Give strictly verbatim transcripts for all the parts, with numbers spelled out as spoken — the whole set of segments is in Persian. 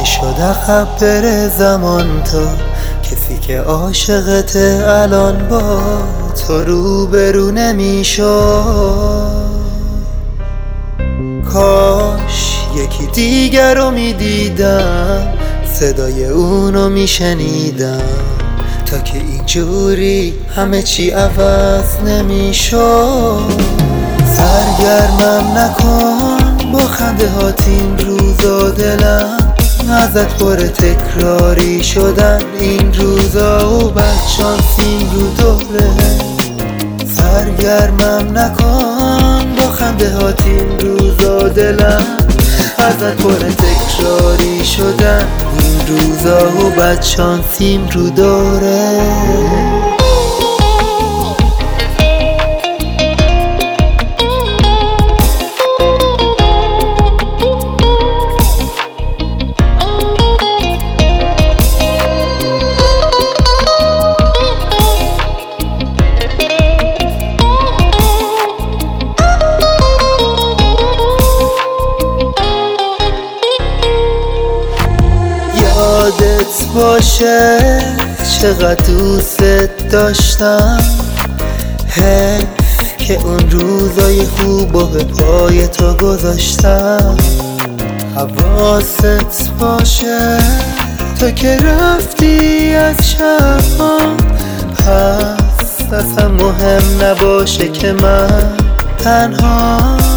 میشد عقب بره زمان تا کسی که عاشقته الان با تو روبرو نمیشد. کاش یکی دیگر رو میدیدم، صدای اونو میشنیدم، تا که اینجوری همه چی عوض نمیشد. سرگرمم نکن با خنده هات این روزا، دلم ازت پر تکراری شدن این روزا و بدشانسیم رو دوره. سرگرمم نکن با خنده هات این روزا، دلم ازت پر تکراری شدن این روزا و بدشانسیم رو دوره. یادت باشه چقدر دوست داشتم، حیف که اون روزای خوبو به پای تو گذاشتم. حواست باشه تو که رفتی از شبام، پس اصلا مهم نباشه که من تنها.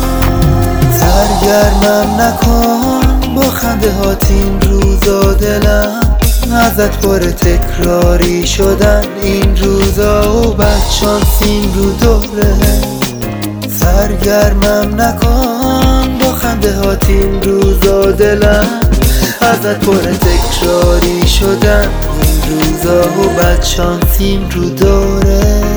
سرگرمم نکن با خنده هات این روزا، دلم ازت پر تکراری شدن این روزا و بدشانسیم رو دوره. سرگرمم نکن با خنده هات این روزا، دلم ازت پر تکراری شدن این روزا و بدشانسیم رو دوره.